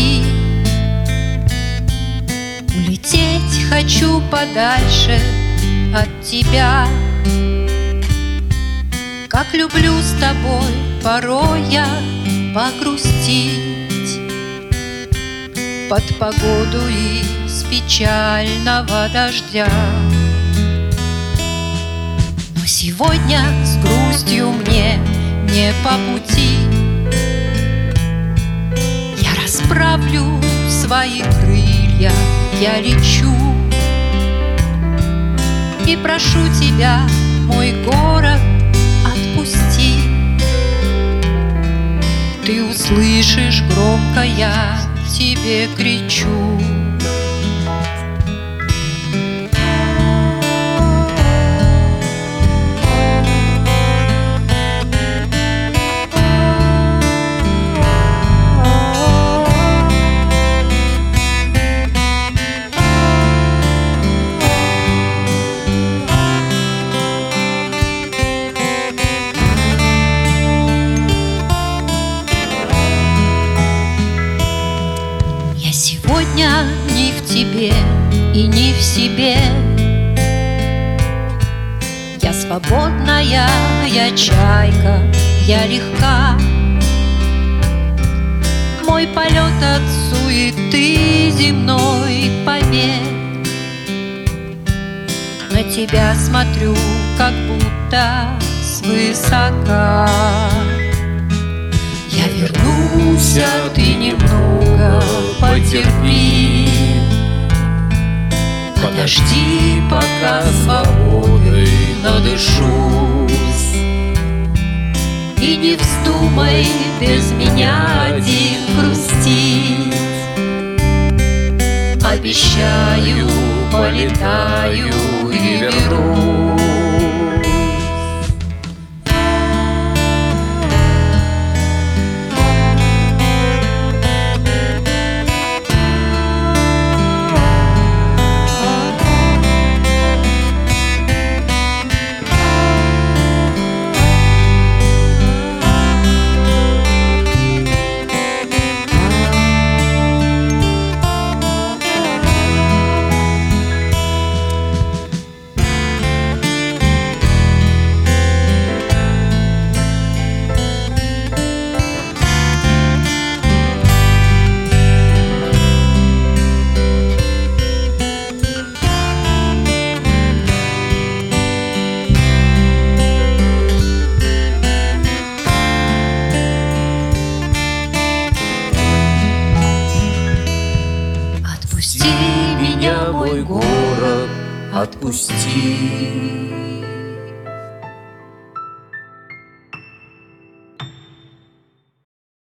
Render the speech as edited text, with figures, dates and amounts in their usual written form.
уйти. Улететь хочу подальше от тебя. Как люблю с тобой порой я погрустить под погоду из печального дождя. Но сегодня с грустью мне не по пути. Я расправлю свои крылья, я лечу и прошу тебя, мой город, отпусти. Ты услышишь громко, я тебе кричу. Сегодня не в тебе и не в себе. Я свободная, я чайка, я легка. Мой полет от суеты земной побед. На тебя смотрю, как будто свысока. Я вернусь, а ты немного потерпи. Подожди, пока свободой надышусь. И не вздумай без меня один грустить. Обещаю, полетаю и вернусь. Отпусти меня, мой город, отпусти.